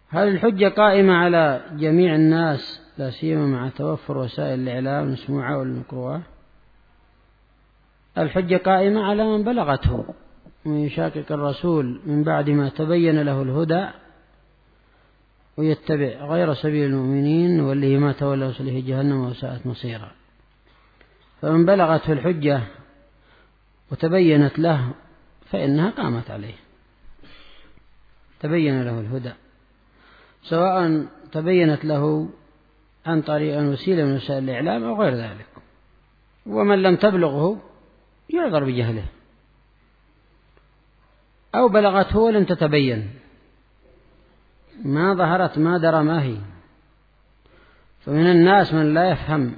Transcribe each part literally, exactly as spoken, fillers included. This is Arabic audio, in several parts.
هل الحجة قائمة على جميع الناس لا سيما مع توفر وسائل الإعلام المسموعة والمقروءة؟ الحجة قائمة على من بلغته من يشاقق الرسول من بعد ما تبين له الهدى ويتبع غير سبيل المؤمنين واللي ما تولى وصله جهنم وساءت مصيرا. فمن بلغته الحجة وتبينت له فإنها قامت عليه، تبين له الهدى، سواء تبينت له عن طريق وسيلة من وسائل الإعلام أو غير ذلك. ومن لم تبلغه يعذر بجهله، أو بلغته ولم تتبين، ما ظهرت ما درى ما هي. فمن الناس من لا يفهم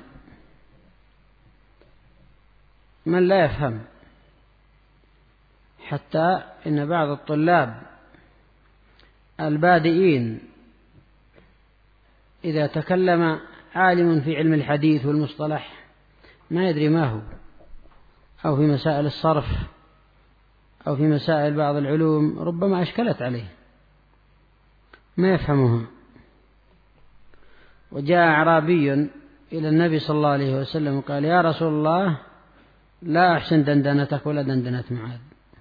من لا يفهم حتى إن بعض الطلاب البادئين إذا تكلم عالم في علم الحديث والمصطلح ما يدري ما هو، أو في مسائل الصرف أو في مسائل بعض العلوم ربما أشكلت عليه ما يفهمها. وجاء أعرابي إلى النبي صلى الله عليه وسلم وقال: يا رسول الله، لا أحسن دندنتك ولا دندنة معاذ.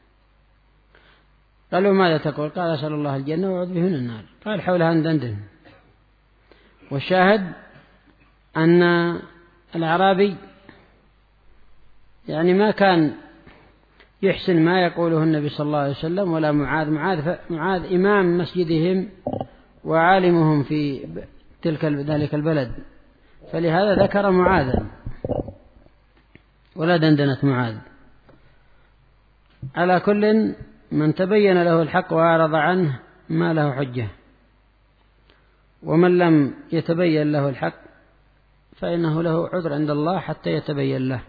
قالوا: ماذا تقول؟ قال: أسأل الله الجنة وأعوذ به من النار. قال: حولها ندندن. والشاهد أن الأعرابي يعني ما كان يحسن ما يقوله النبي صلى الله عليه وسلم ولا معاذ. معاذ, معاذ إمام مسجدهم وعالمهم في تلك ذلك البلد، فلهذا ذكر معاذا ولا دندنة معاذ. على كل من تبين له الحق وأعرض عنه ما له حجة، ومن لم يتبين له الحق فإنه له عذر عند الله حتى يتبين له.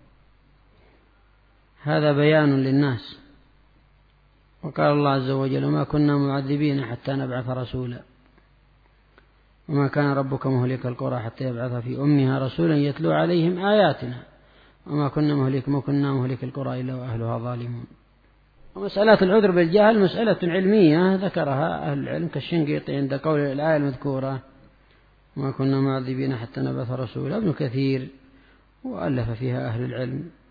هذا بيان للناس. وقال الله عز وجل: وما كنا معذبين حتى نبعث رسولا وما كان ربك مهلك القرى حتى يبعث في أمها رسولا يتلو عليهم آياتنا وما كنا مهلك ما كنا مهلك القرى إلا وأهلها ظالمون. ومسألة العذر بالجهل مسألة علمية ذكرها أهل العلم كالشنقيطي عند قول الآية المذكورة: وما كنا معذبين حتى نبعث رسولا. ابن كثير وألف فيها أهل العلم.